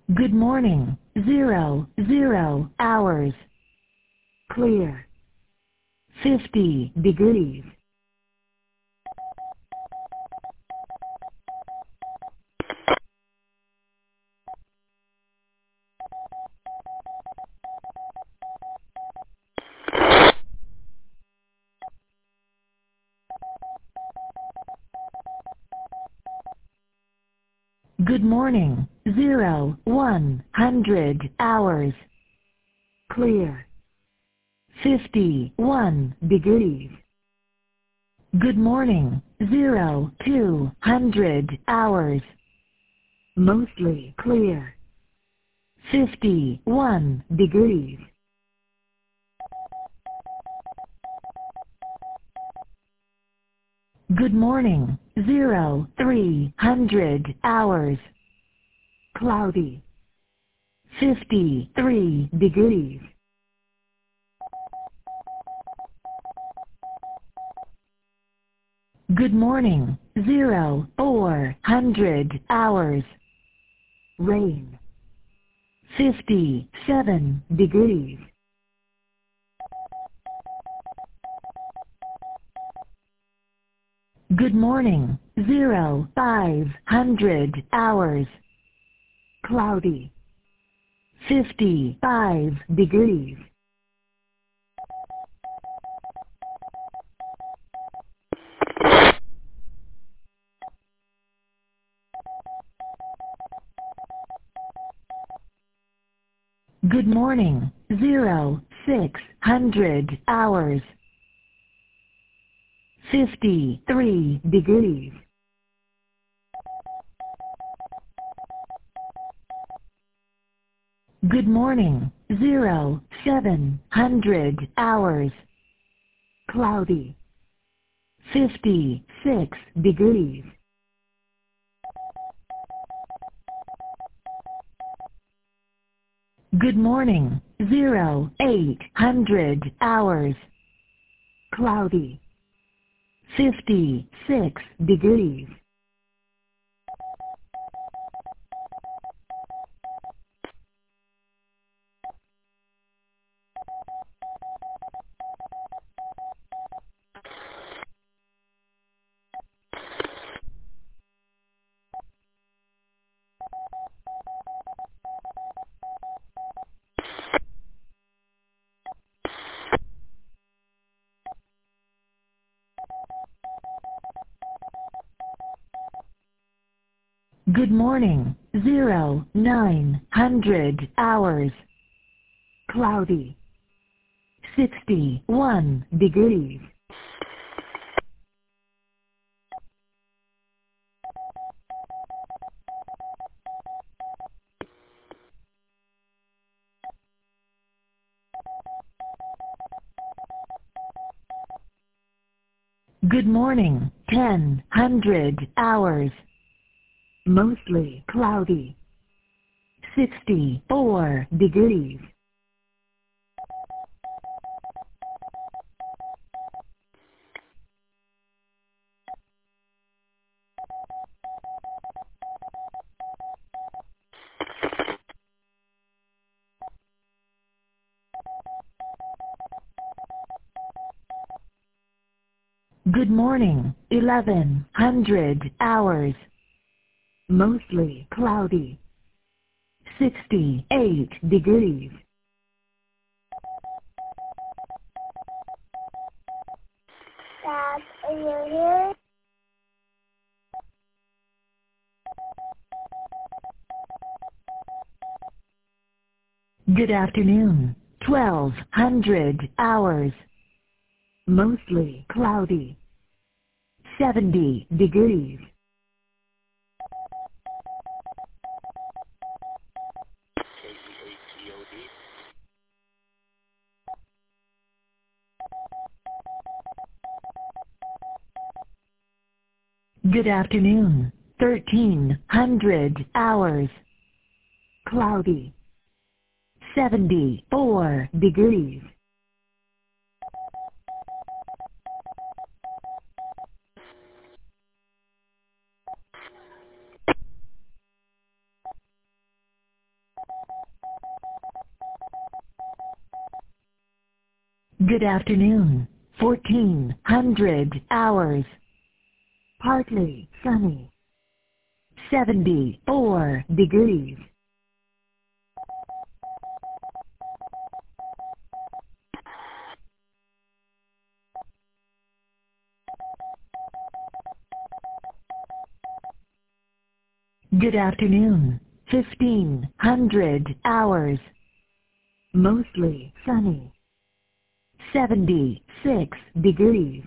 Good morning. 00 hours. Clear. 50 degrees. Good morning. 100 hours. Clear. 51 degrees. Good morning. 200 hours. Mostly clear. 51 degrees. Good morning. 300 hours. Cloudy. 53 degrees. Good morning. 400 hours. Rain. 57 degrees. Good morning. 500 hours. Cloudy. 55 degrees. Good morning. 600 hours. 53 degrees. Good morning. 700 hours. Cloudy. 56 degrees. Good morning. 800 hours. Cloudy. 56 degrees. Good morning. 900 hours. Cloudy. 61 degrees. Good morning. 1000 hours. Mostly cloudy. 64 degrees. Good morning. 1100 hours. Mostly cloudy. 68 degrees. Dad, are you here? Good afternoon. 1200 hours. Mostly cloudy. 70 degrees. Good afternoon. 1300 hours. Cloudy. 74 degrees. Good afternoon. 1400 hours. Partly sunny. 74 degrees. Good afternoon. 1500 hours. Mostly sunny. 76 degrees.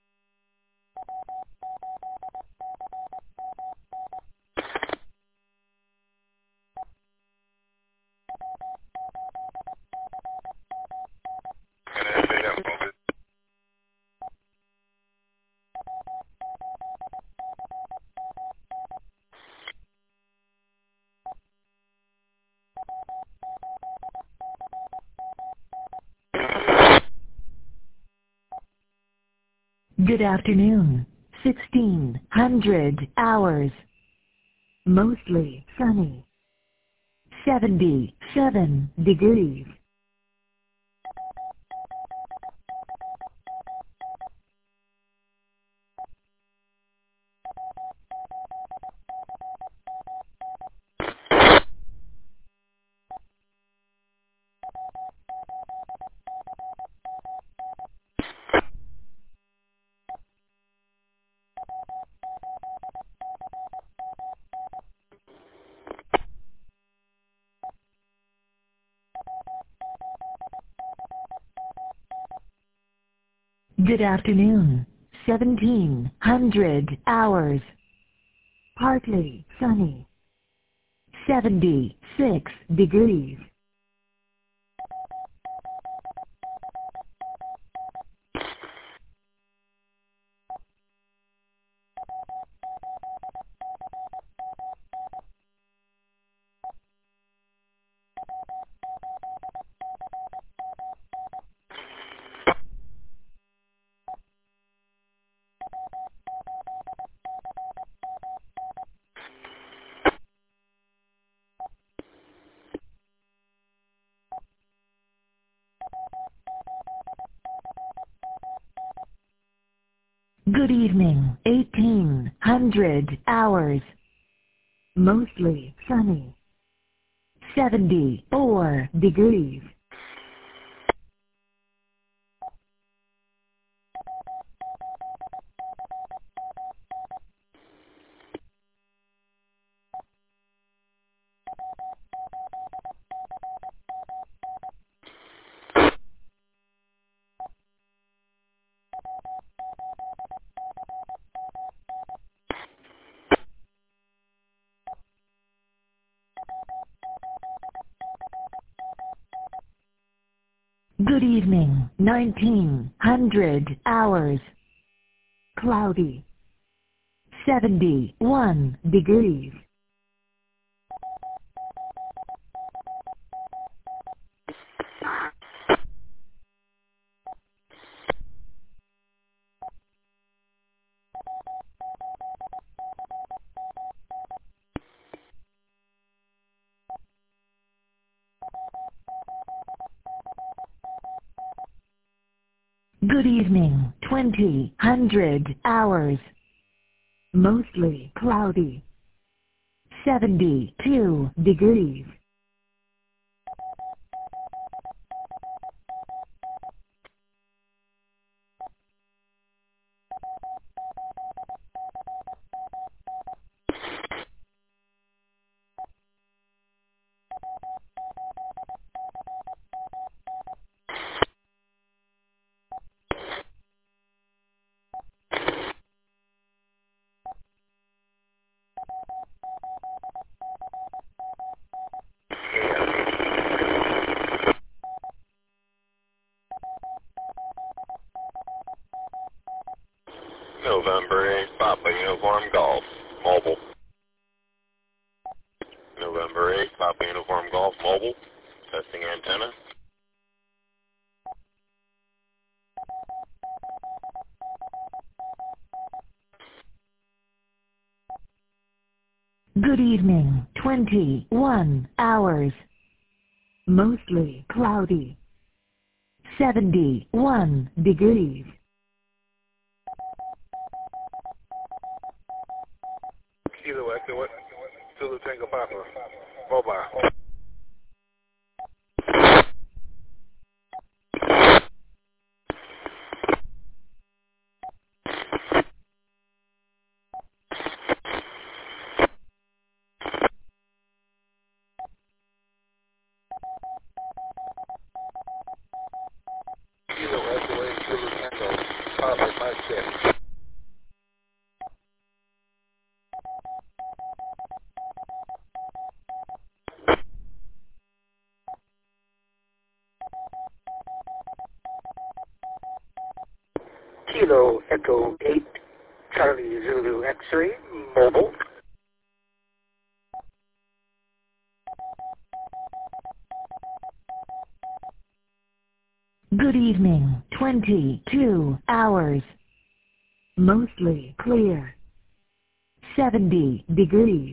Good afternoon. 1600 hours. Mostly sunny. 77 degrees. Good afternoon. 1700 hours. Partly sunny. 76 degrees. Good evening. 1800 hours. Mostly sunny. 74 degrees. Good evening. 1900 hours. Cloudy. 71 degrees. Good evening. 2000 hours. Mostly cloudy. 72 degrees. November 8, Papa Uniform Golf, mobile. November 8, Papa Uniform Golf, mobile. Testing antenna. Good evening. 21 hours. Mostly cloudy. 71 degrees. Kilo Echo, Zulu Tango Papa, mobile. Kilo Echo, Zulu Tango Papa, mic check. Kilo Echo 8, Charlie Zulu X-ray, mobile. Good evening, 22 hours. Mostly clear. 70 degrees.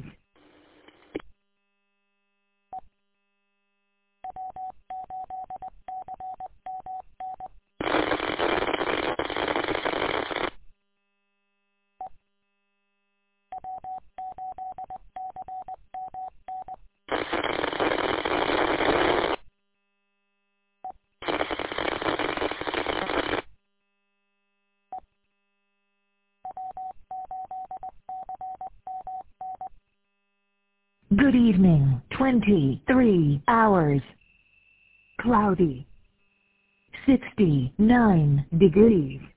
Good evening, 23 hours. Cloudy. 69 degrees.